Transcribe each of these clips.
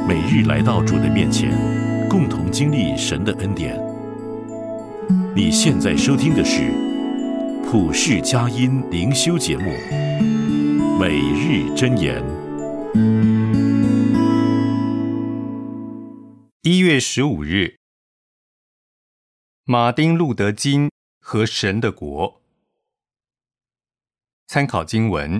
每日来到主的面前，共同经历神的恩典。你现在收听的是普世佳音灵修节目《每日箴言》。 1月15日，马丁·路德·金和神的国。参考经文：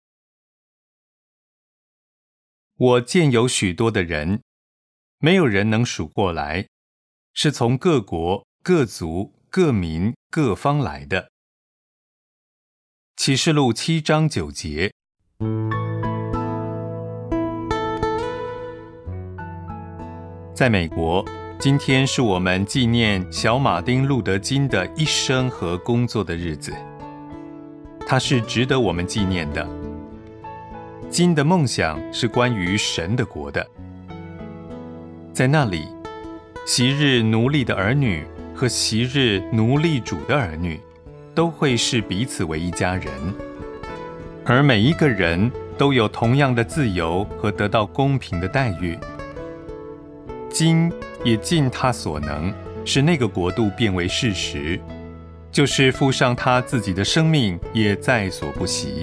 我见有许多的人，没有人能数过来，是从各国、各族、各民、各方来的。启示录7章9节。在美国，今天是我们纪念小马丁·路德·金的一生和工作的日子，他是值得我们纪念的。金的梦想是关于神的国的，在那里，昔日奴隶的儿女和昔日奴隶主的儿女都会视彼此为一家人，而每一个人都有同样的自由和得到公平的待遇。金也尽他所能，使那个国度变为事实，就是付上他自己的生命也在所不惜。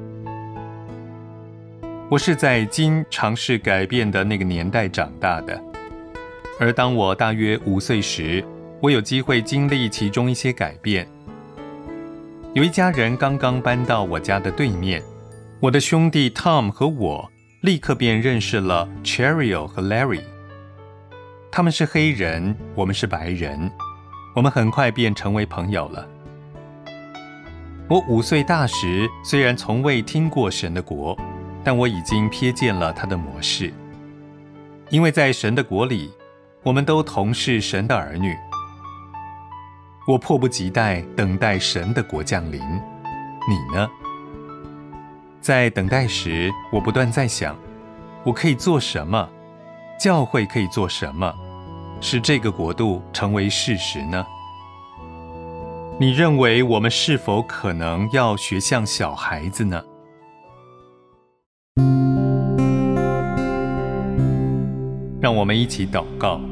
我是在金尝试改变的那个年代长大的，而当我大约5岁时，我有机会经历其中一些改变。有一家人刚刚搬到我家的对面，我的兄弟 Tom 和我立刻便认识了 Cheryl 和 Larry。他们是黑人，我们是白人，我们很快便成为朋友了。我5岁大时，虽然从未听过神的国，但我已经瞥见了他的模式。因为在神的国里，我们都同是神的儿女。我迫不及待等待神的国降临。你呢？在等待时，我不断在想，我可以做什么？教会可以做什么，使这个国度成为事实呢？你认为我们是否可能要学像小孩子呢？让我们一起祷告。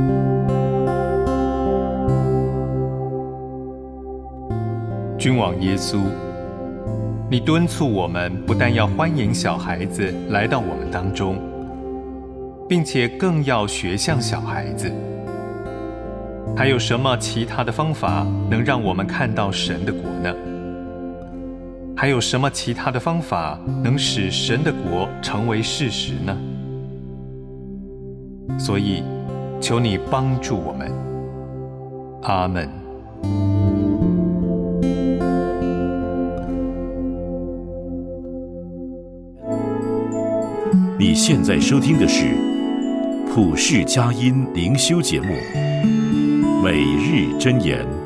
君王耶稣，你敦促我们不但要欢迎小孩子来到我们当中，并且更要学像小孩子。还有什么其他的方法能让我们看到神的国呢？还有什么其他的方法能使神的国成为事实呢？所以，求你帮助我们。阿们。 你现在收听的是普世佳音灵修节目《每日箴言》。